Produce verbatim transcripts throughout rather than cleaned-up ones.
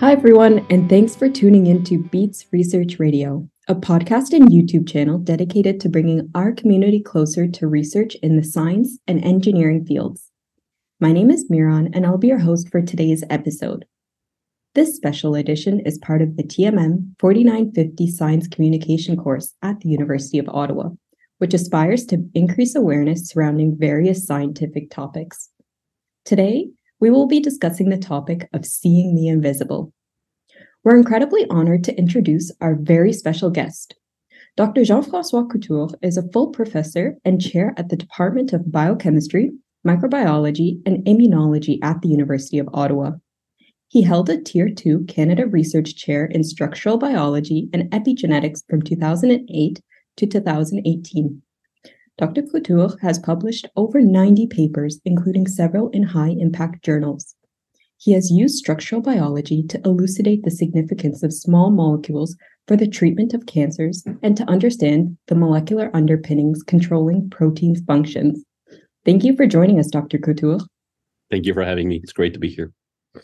Hi, everyone, and thanks for tuning in to Beats Research Radio, a podcast and YouTube channel dedicated to bringing our community closer to research in the science and engineering fields. My name is Miran, and I'll be your host for today's episode. This special edition is part of the T M M forty-nine fifty Science Communication course at the University of Ottawa, which aspires to increase awareness surrounding various scientific topics. Today, we will be discussing the topic of seeing the invisible. We're incredibly honored to introduce our very special guest. Doctor Jean-François Couture is a full professor and chair at the Department of Biochemistry, Microbiology, and Immunology at the University of Ottawa. He held a Tier two Canada Research Chair in Structural Biology and Epigenetics from two thousand eight to two thousand eighteen. Doctor Couture has published over ninety papers, including several in high-impact journals. He has used structural biology to elucidate the significance of small molecules for the treatment of cancers and to understand the molecular underpinnings controlling proteins' functions. Thank you for joining us, Doctor Couture. Thank you for having me. It's great to be here.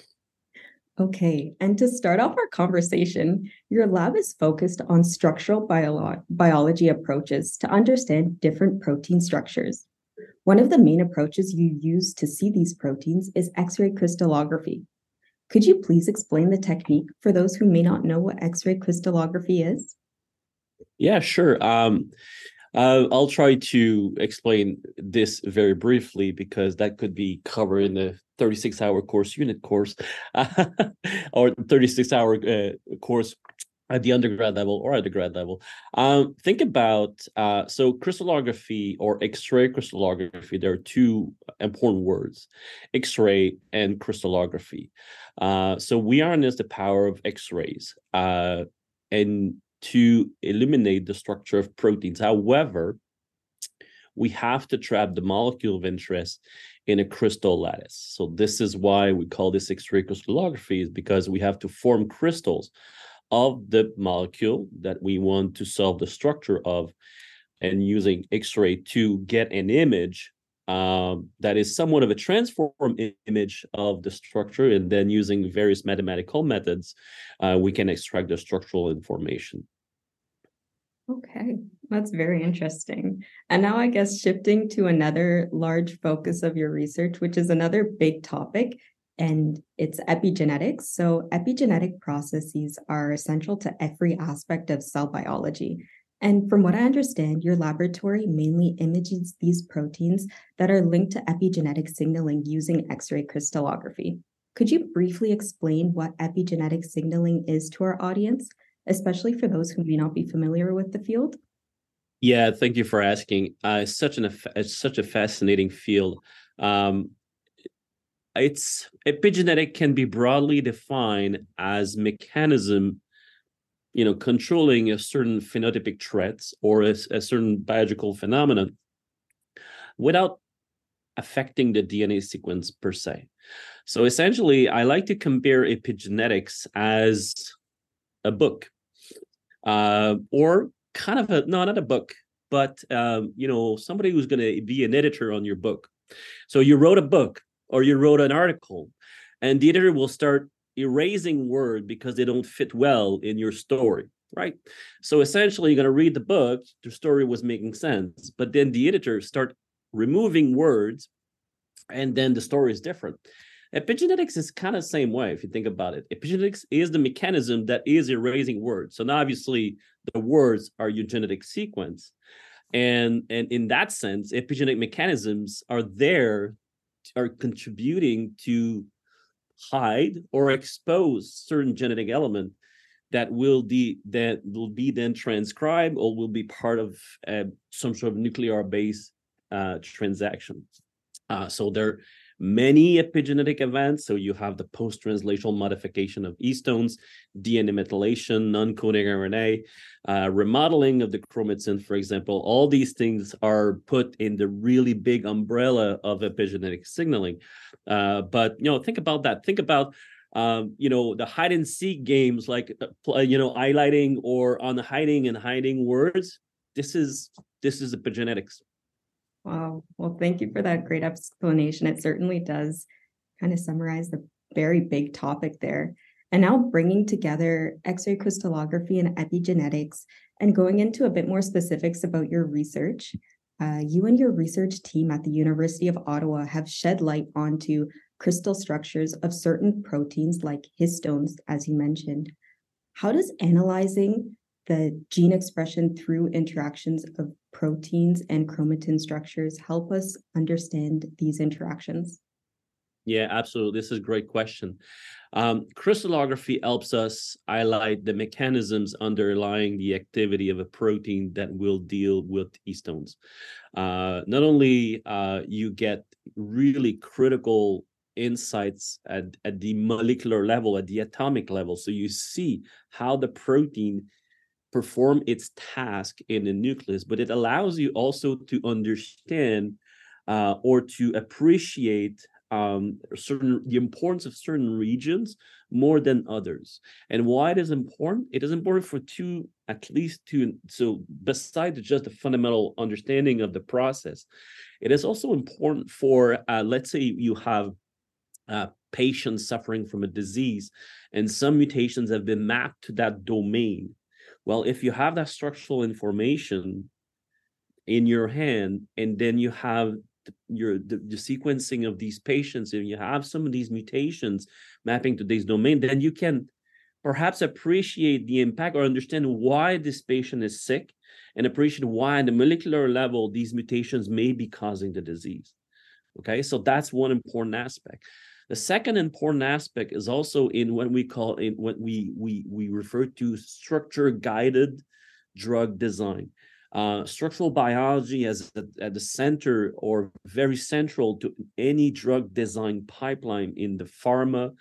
Okay, and to start off our conversation, your lab is focused on structural bio- biology approaches to understand different protein structures. One of the main approaches you use to see these proteins is X-ray crystallography. Could you please explain the technique for those who may not know what X-ray crystallography is? Yeah, sure. Um, uh, I'll try to explain this very briefly because that could be covered in the thirty-six hour course unit course or thirty-six hour uh, course at the undergrad level or at the grad level. Um, think about, uh, so crystallography or X-ray crystallography, there are two important words, X-ray and crystallography. Uh, so we harness the power of X-rays uh, and to eliminate the structure of proteins. However, we have to trap the molecule of interest in a crystal lattice. So this is why we call this X-ray crystallography, is because we have to form crystals of the molecule that we want to solve the structure of, and using X-ray to get an image um, that is somewhat of a transform image of the structure, and then using various mathematical methods, uh, we can extract the structural information. Okay, that's very interesting. And now I guess shifting to another large focus of your research, which is another big topic, and it's epigenetics. So epigenetic processes are essential to every aspect of cell biology. And from what I understand, your laboratory mainly images these proteins that are linked to epigenetic signaling using X-ray crystallography. Could you briefly explain what epigenetic signaling is to our audience, especially for those who may not be familiar with the field? Yeah, thank you for asking. Uh, it's such an it's such a fascinating field. Um, it's epigenetic can be broadly defined as mechanism, you know, controlling a certain phenotypic traits or a, a certain biological phenomenon without affecting the D N A sequence per se. So essentially, I like to compare epigenetics as a book, uh, or kind of a no, not a book, but um, you know, somebody who's going to be an editor on your book. So you wrote a book or you wrote an article, and the editor will start erasing words because they don't fit well in your story, right? So essentially, you're going to read the book, the story was making sense, but then the editor start removing words, and then the story is different. Epigenetics is kind of the same way if you think about it. Epigenetics is the mechanism that is erasing words. So now obviously the words are your genetic sequence. And, and in that sense, epigenetic mechanisms are there, are contributing to hide or expose certain genetic element that will be that will be then transcribed or will be part of uh, some sort of nuclear base uh, transaction. Uh, so there many epigenetic events. So you have the post-translational modification of histones, D N A methylation, non-coding R N A, uh, remodeling of the chromatin, for example. All these things are put in the really big umbrella of epigenetic signaling. Uh, but, you know, think about that. Think about, um, you know, the hide and seek games like, uh, you know, highlighting or on hiding and hiding words. This is this is epigenetics. Wow. Well, thank you for that great explanation. It certainly does kind of summarize the very big topic there. And now bringing together X-ray crystallography and epigenetics and going into a bit more specifics about your research, uh, you and your research team at the University of Ottawa have shed light onto crystal structures of certain proteins like histones, as you mentioned. How does analyzing the gene expression through interactions of proteins and chromatin structures help us understand these interactions? Yeah, absolutely. This is a great question. Um, crystallography helps us highlight the mechanisms underlying the activity of a protein that will deal with histones. Uh, not only uh, you get really critical insights at, at the molecular level, at the atomic level, so you see how the protein perform its task in the nucleus, but it allows you also to understand uh, or to appreciate um, certain the importance of certain regions more than others. And why it is important? It is important for two, at least two. So besides just the fundamental understanding of the process, it is also important for, uh, let's say you have uh, patients suffering from a disease, and some mutations have been mapped to that domain. Well, if you have that structural information in your hand, and then you have your the, the sequencing of these patients, and you have some of these mutations mapping to this domain, then you can perhaps appreciate the impact or understand why this patient is sick, and appreciate why at the molecular level these mutations may be causing the disease. Okay, so that's one important aspect. The second important aspect is also in what we call in what we we we refer to structure guided drug design. Uh, structural biology as a, at the center or very central to any drug design pipeline in the pharma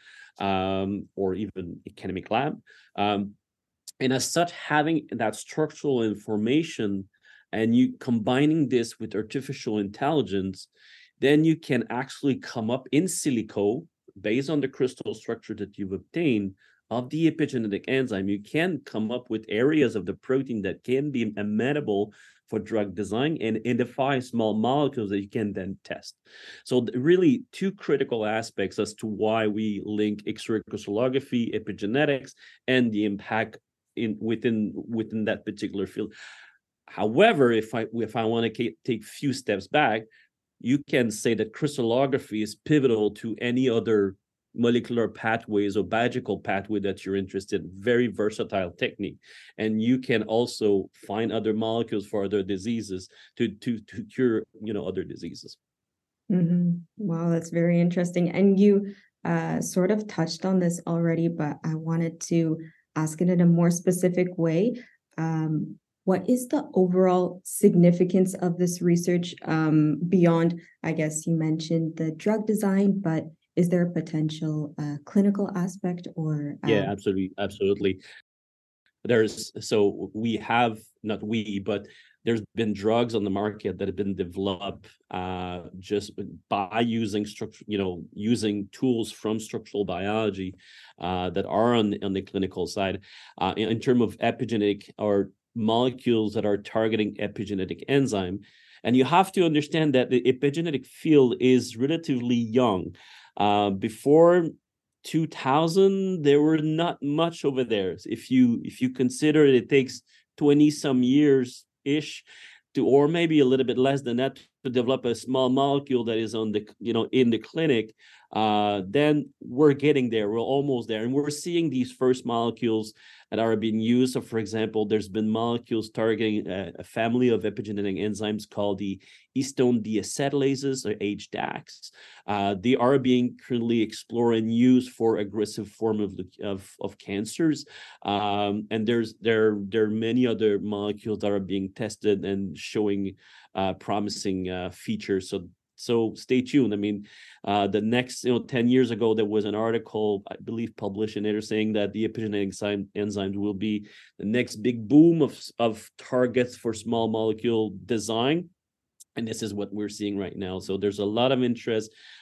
um, or even academic lab. Um, and as such, having that structural information and you combining this with artificial intelligence, then you can actually come up in silico based on the crystal structure that you've obtained of the epigenetic enzyme. You can come up with areas of the protein that can be amenable for drug design and identify small molecules that you can then test. So really two critical aspects as to why we link X-ray crystallography, epigenetics, and the impact in within within that particular field. However, if I if I want to take a few steps back, you can say that crystallography is pivotal to any other molecular pathways or biological pathway that you're interested in. Very versatile technique. And you can also find other molecules for other diseases to, to, to cure, you know, other diseases. Mm-hmm. Wow, that's very interesting. And you uh, sort of touched on this already, but I wanted to ask it in a more specific way. Um, what is the overall significance of this research um, beyond, I guess you mentioned the drug design, but is there a potential uh, clinical aspect or? Uh... Yeah, absolutely. Absolutely. There's, so we have, not we, but there's been drugs on the market that have been developed uh, just by using structure, you know, using tools from structural biology uh, that are on, on the clinical side uh, in, in terms of epigenetic or molecules that are targeting epigenetic enzyme. And you have to understand that the epigenetic field is relatively young. Uh, before two thousand, there were not much over there. If you if you consider it, it takes twenty some years ish to, or maybe a little bit less than that, to develop a small molecule that is on the, you know, in the clinic, uh, then we're getting there. We're almost there. And we're seeing these first molecules that are being used. So, for example, there's been molecules targeting a, a family of epigenetic enzymes called the histone deacetylases, or H D A Cs. Uh, they are being currently explored and used for aggressive form of, of, of cancers. Um, and there's there, there are many other molecules that are being tested and showing uh, promising uh, features. So So stay tuned. I mean, uh, the next, you know, ten years ago, there was an article, I believe, published in Nature saying that the epigenetic enzymes will be the next big boom of, of targets for small molecule design. And this is what we're seeing right now. So there's a lot of interest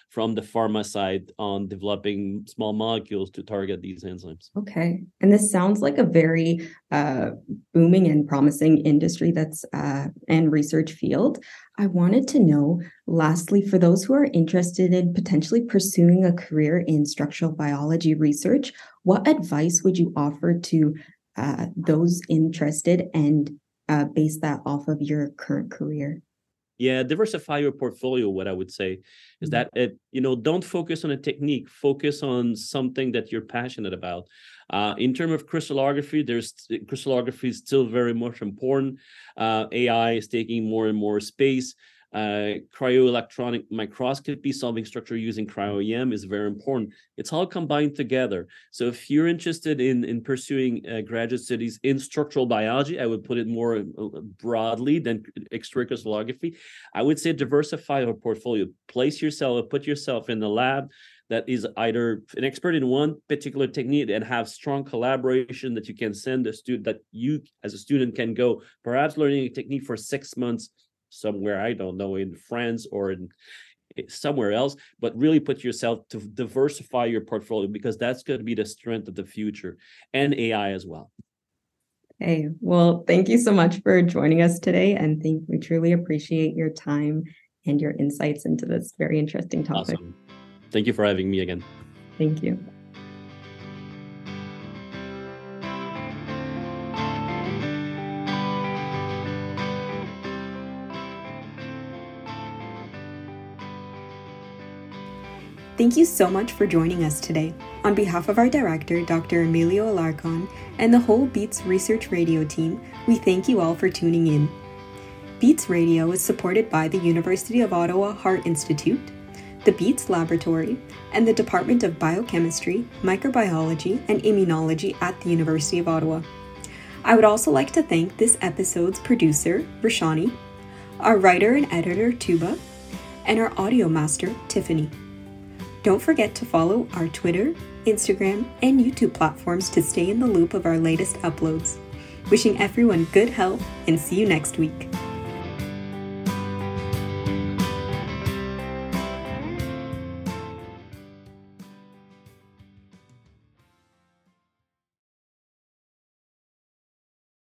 from the pharma side on developing small molecules to target these enzymes. Okay. And this sounds like a very uh, booming and promising industry that's uh, and research field. I wanted to know, lastly, for those who are interested in potentially pursuing a career in structural biology research, what advice would you offer to uh, those interested and uh, base that off of your current career? Yeah, diversify your portfolio. What I would say is that it, you know, don't focus on a technique. Focus on something that you're passionate about. Uh, in terms of crystallography, there's crystallography is still very much important. Uh, A I is taking more and more space. Uh, cryoelectronic microscopy, solving structure using cryo-E M is very important. It's all combined together. So if you're interested in, in pursuing uh, graduate studies in structural biology, I would put it more uh, broadly than X-ray crystallography. I would say diversify your portfolio. Place yourself, put yourself in the lab that is either an expert in one particular technique and have strong collaboration that you can send a student, that you as a student can go, perhaps learning a technique for six months somewhere, I don't know, in France or in somewhere else, but really put yourself to diversify your portfolio, because that's going to be the strength of the future, and A I as well. Hey, well, thank you so much for joining us today. And think we truly appreciate your time and your insights into this very interesting topic. Awesome. Thank you for having me again. Thank you. Thank you so much for joining us today. On behalf of our director, Doctor Emilio Alarcon, and the whole Beats Research Radio team, we thank you all for tuning in. Beats Radio is supported by the University of Ottawa Heart Institute, the Beats Laboratory, and the Department of Biochemistry, Microbiology, and Immunology at the University of Ottawa. I would also like to thank this episode's producer, Rashani, our writer and editor, Tuba, and our audio master, Tiffany. Don't forget to follow our Twitter, Instagram, and YouTube platforms to stay in the loop of our latest uploads. Wishing everyone good health, and see you next week.